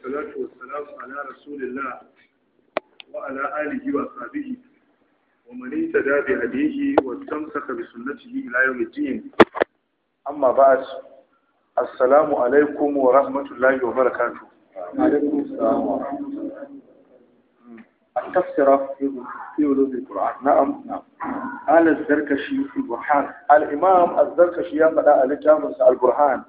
والصلاة والسلام على رسول الله وعلى آله وصحبه ومن اهتدى بهديه واستمسك بسنته إلى يوم الدين. أما بعد، السلام عليكم ورحمة الله وبركاته. وعليكم السلام ورحمة الله. التفسير في علوم القرآن. نعم. قال الزركشي في البرهان. الإمام الزركشي يقول الكتاب البرهان.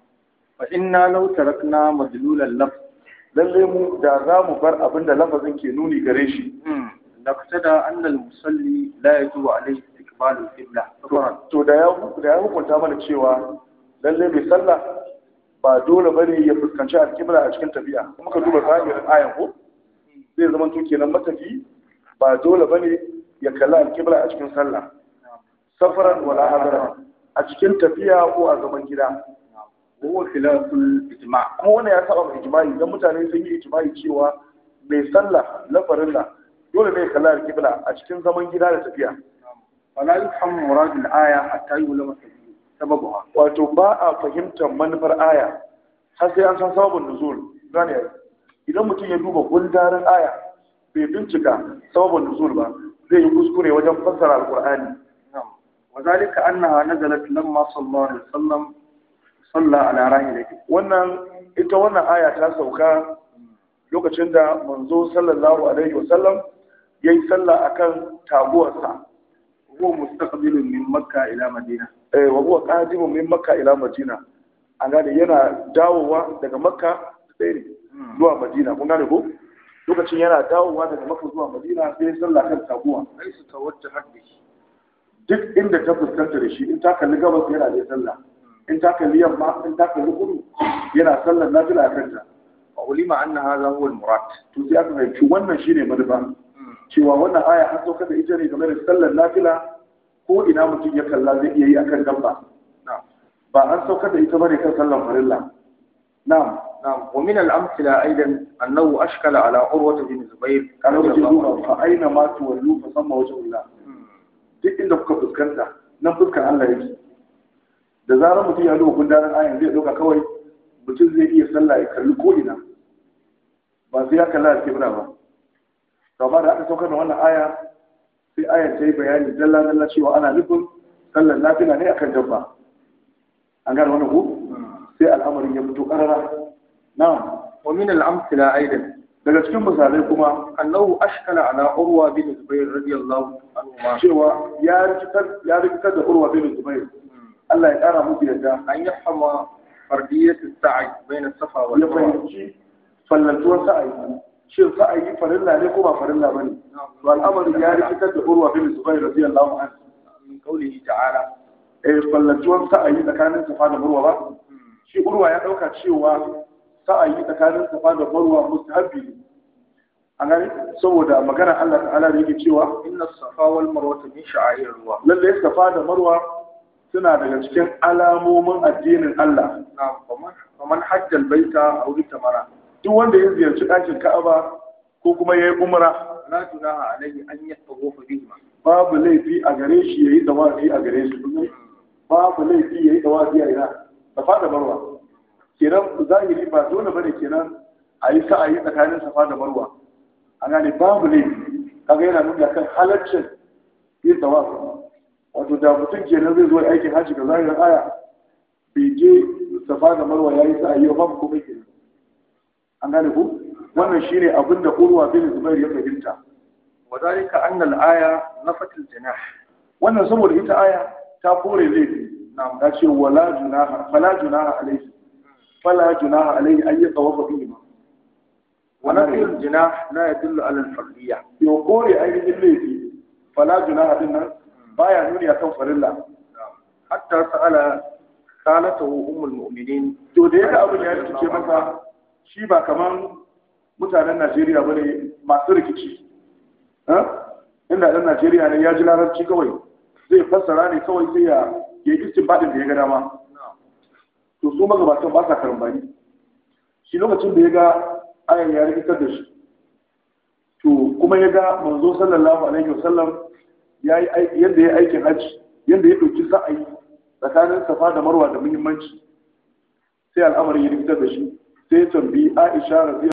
فإنا لو تركنا مدلول اللفظ lalle mu da za mu bar abin da lafazin ke nuni gare shi naqtada anna al-musalli la yajibu alayhi istiqbal al-qibla to da ya hukunta mana cewa lalle mai sallah ba dole bane ya fuskanci al-qibla a cikin tafiya kuma ka duba zahirin ayan ko zai zama to kenan matafi ba dole bane ya kalla al-qibla a cikin sallah safaran wala hadara a cikin tafiya ko a zaman gida huwa khilaful ijma' kuma wannan ya saba mai ijma'i dan mutane sun yi ijma'i cewa mai sallah lafarin la dole ne kalla al-qibla a cikin zaman gida da tafiya wala yufham murad al-aya hatta yulama sababuha wato ba a fahimtar manufar aya har sai an san sababin nuzul gane idan mutum ya duba gundarin aya bai bincika sababin nuzul ba zai yi kuskure wajen fassara al-qur'ani wa zalika annaha nazalat lamma sallallahu alaihi wasallam salla ala rahilati wannan aya ta sauka lokacin da manzo sallallahu alaihi wasallam yayi salla akan taguwarsa huwa mustaqbilun min makka ila madina wa huwa qadimun min makka ila madina an gane yana dawowa daga makka sai zuwa madina kun gane ko lokacin yana dawowa daga makka zuwa madina sai salla kan taguwa sai su tawajjaha bihi duk inda ta fuskanta da shi in ta kalli gabas yana da sallah in ta kalli yamma in ta kalli kudu yana sallar nafila a kanta wa ulima anna hadha huwa al-murad to sai aka fahimci wannan shine manufa cewa wannan aya an sauka da ita ne game da sallar nafila ko ina mutum ya kalla zai iya yi akan dabba ba an sauka da ita bane kan sallar farilla na'am wa min al-amthila aidan annahu ashkala ala urwa bin zubair kana da duba fa aina ma tuwallu fa samma wajhullah duk inda kuka fuskanta nan fuskar Allah yake da zarar mutum ya duba gundarin ayan zai dauka kawai mutum zai iya sallah ya kalli ko ina ba sai ya kalla al-qibla ba amma da aka saukar da wannan aya sai ayan ta yi bayani dalla cewa ana nufin sallar nafila ne akan dabba an gane wannan ko sai al'amarin ya fito karara na'am wa min al-amthila aidan daga cikin misalai kuma annahu ashkala ala urwa bin zubair radiyallahu anhu cewa ya rikitar da urwa bin zubair Allah ya ƙara musu yadda an yi hama fardiyyar sa'ayi bai na safa wa ya fahimci fallantuwar sa'ayi shin sa'ayi farilla ne ko ba farilla ba ne to al'amari ya rikitar da urwa bin zubair radiyallahu anhu min qawlihi ta'ala fallantuwar sa'ayi tsakanin safa da marwa ba shi urwa ya dauka cewa sa'ayi tsakanin safa da marwa mustahabbi ne an gani saboda magana Allah ta'ala da yake cewa inna safa wal marwa min sha'airillah lalle safa da marwa suna daga cikin alamomin addinin Allah. Kaman hajjal baita a wuri tamara. Duk wanda ya ziyarci ɗakin Ka'aba ko kuma ya yi umra, la tunaha alayhi an yatawafa bihi. Babu laifi a gare shi yayi tawafi a gare su. Babu laifi yayi tawafi a ina. Safa da Marwa. Kenan zahiri ba dole bane kenan a yi sa'ayi tsakanin Safa da Marwa. A gane babu laifi. Kaga yana nuna kan halaccin yin tawafi. Wato da mutum kenan zai zo aikin hajji ga zahirin aya bai je safa da marwa yayi sa ayyau babu komai kenan an gane ku wannan shine abin da urwa bin zubair ya fahimta wadalika anna al-aya nafat al-junah wannan saboda ita aya ta kore laifi na'am ta ce wala junaha fala junaha alayhi an yatawafa bihi wa nafi al-junah la yadullu ala al-fardiyya yo kore ainihin laifi fala junaha din nan baya nuni akan farilla hatta sa'ala khalatuhu ummul mu'minin to da yake abin ya rikice masa shi ba kaman mutanen Najeriya bane masu rikici inda dan Najeriya ne ya ji larabci kawai zai fassara ne kawai sai ya yi istinbadin da ya ga dama to su magabatan ba sa karambani shi lokacin da ya ga ayan ya rikitar da shi to kuma ya ga manzo sallallahu alaihi wasallam yadda ya aikin hajji yadda ya ɗauki sa'ayi tsakanin safa da marwa da muhimmanci sai al'amari ya rikitar da shi sai ya tambayi Aisha